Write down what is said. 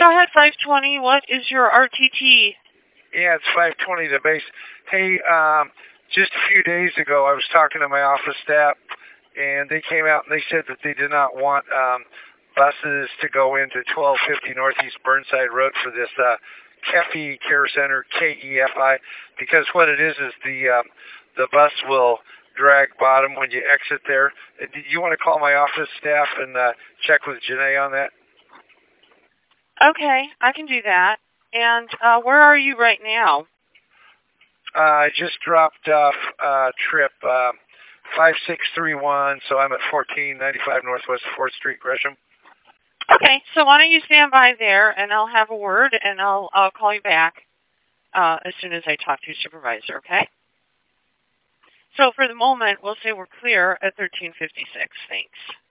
Go ahead, 520. What is your RTT? Yeah, it's 520 the base. Hey, just a few days ago, I was talking to my office staff, and they came out and they said that they did not want buses to go into 1250 Northeast Burnside Road for this KEFI Care Center, KEFI, because what it is the bus will drag bottom when you exit there. Do you want to call my office staff and check with Janae on that? Okay, I can do that. And where are you right now? I just dropped off trip 5631, so I'm at 1495 Northwest 4th Street, Gresham. Okay, so why don't you stand by there, and I'll have a word, and I'll call you back as soon as I talk to your supervisor, okay? So for the moment, we'll say we're clear at 1356. Thanks.